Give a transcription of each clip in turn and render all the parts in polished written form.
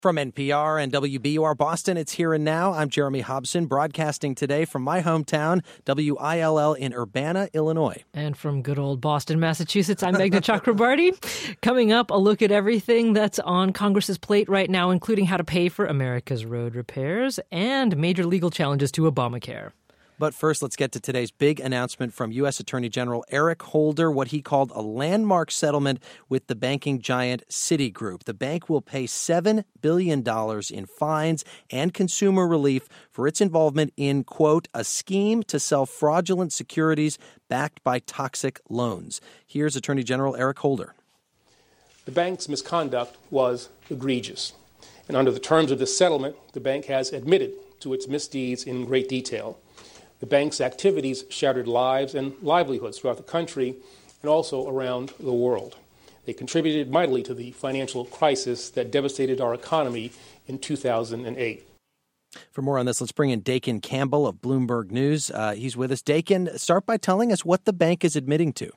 From NPR and WBUR Boston, it's Here and Now. I'm Jeremy Hobson, broadcasting today from my hometown, WILL in Urbana, Illinois. And from good old Boston, Massachusetts, I'm Meghna Chakrabarty. Coming up, a look at everything that's on Congress's plate right now, including how to pay for America's road repairs and major legal challenges to Obamacare. But first, let's get to today's big announcement from U.S. Attorney General Eric Holder, what he called a landmark settlement with the banking giant Citigroup. The bank will pay $7 billion in fines and consumer relief for its involvement in, quote, a scheme to sell fraudulent securities backed by toxic loans. Here's Attorney General Eric Holder. The bank's misconduct was egregious. And under the terms of this settlement, the bank has admitted to its misdeeds in great detail. The bank's activities shattered lives and livelihoods throughout the country and also around the world. They contributed mightily to the financial crisis that devastated our economy in 2008. For more on this, let's bring in Dakin Campbell of Bloomberg News. He's with us. Dakin, start by telling us what the bank is admitting to.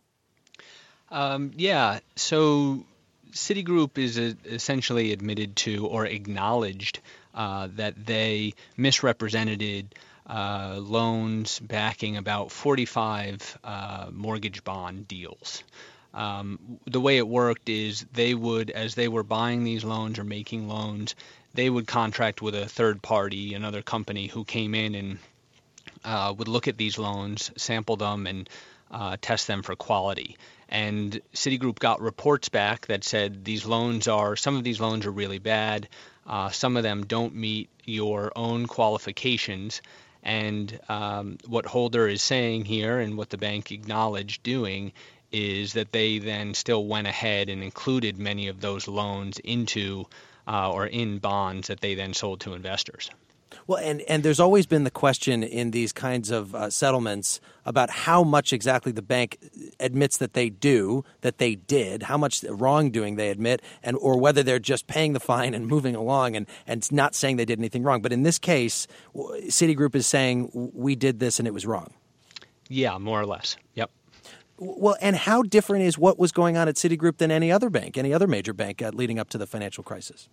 So Citigroup is essentially admitted to or acknowledged that they misrepresented loans backing about 45 mortgage bond deals. The way it worked is they would, as they were buying these loans or making loans, they would contract with a third party, another company who came in and would look at these loans, sample them, and test them for quality. And Citigroup got reports back that said some of these loans are really bad. Some of them don't meet your own qualifications. And what Holder is saying here and what the bank acknowledged doing is that they then still went ahead and included many of those loans into or in bonds that they then sold to investors. Well, and there's always been the question in these kinds of settlements about how much exactly the bank admits that they did, how much wrongdoing they admit, and or whether they're just paying the fine and moving along and not saying they did anything wrong. But in this case, Citigroup is saying we did this and it was wrong. Yeah, more or less. Yep. Well, and how different is what was going on at Citigroup than any other bank, any other major bank leading up to the financial crisis?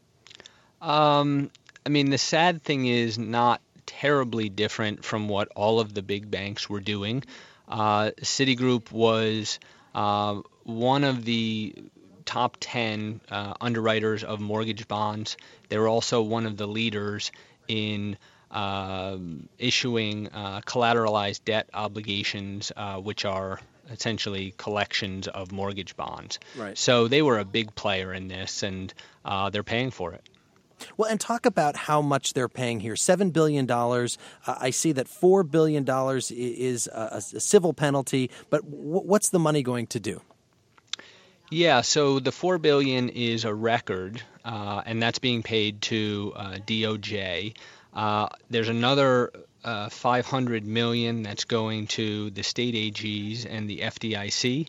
The sad thing is not terribly different from what all of the big banks were doing. Citigroup was one of the top 10 underwriters of mortgage bonds. They were also one of the leaders in issuing collateralized debt obligations, which are essentially collections of mortgage bonds. Right. So they were a big player in this, and they're paying for it. Well, and talk about how much they're paying here. $7 billion. I see that $4 billion is a civil penalty. But what's the money going to do? Yeah, so the $4 billion is a record, and that's being paid to DOJ. There's another $500 million that's going to the state AGs and the FDIC.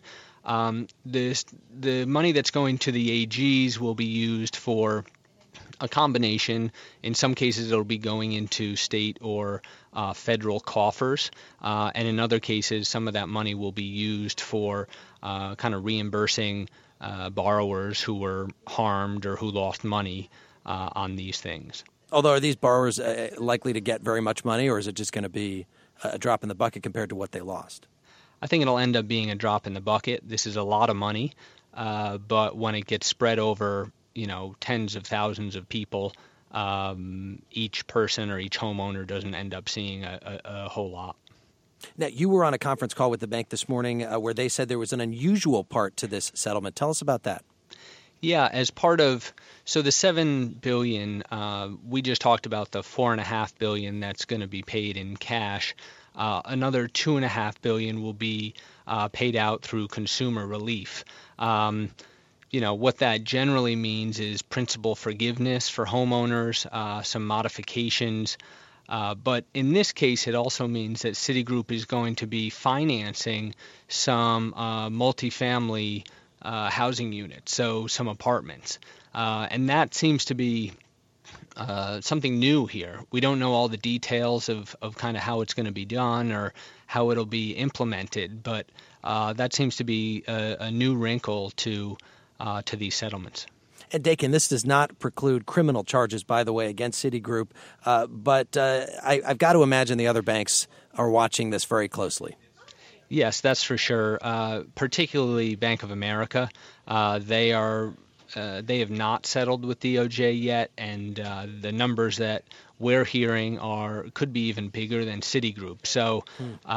The money that's going to the AGs will be used for a combination. In some cases, it'll be going into state or federal coffers. And in other cases, some of that money will be used for kind of reimbursing borrowers who were harmed or who lost money on these things. Although, are these borrowers likely to get very much money, or is it just going to be a drop in the bucket compared to what they lost? I think it'll end up being a drop in the bucket. This is a lot of money, but when it gets spread over tens of thousands of people, each person or each homeowner doesn't end up seeing a whole lot. Now, you were on a conference call with the bank this morning where they said there was an unusual part to this settlement. Tell us about that. Yeah, as part of the $7 billion, we just talked about the $4.5 billion that's going to be paid in cash. Another $2.5 billion will be paid out through consumer relief. What that generally means is principal forgiveness for homeowners, some modifications. But in this case, it also means that Citigroup is going to be financing some multifamily housing units, so some apartments. And that seems to be something new here. We don't know all the details of kind of how it's going to be done or how it'll be implemented, but that seems to be a new wrinkle to these settlements. And Dakin, this does not preclude criminal charges, by the way, against Citigroup, but I've got to imagine the other banks are watching this very closely. Yes, that's for sure. Particularly Bank of America. They have not settled with DOJ yet, and the numbers that we're hearing could be even bigger than Citigroup. So,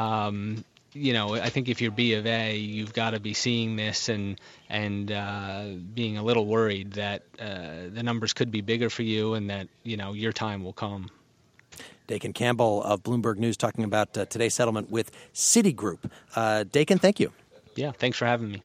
I think if you're B of A, you've got to be seeing this and being a little worried that the numbers could be bigger for you and that your time will come. Dakin Campbell of Bloomberg News talking about today's settlement with Citigroup. Dakin, thank you. Yeah, thanks for having me.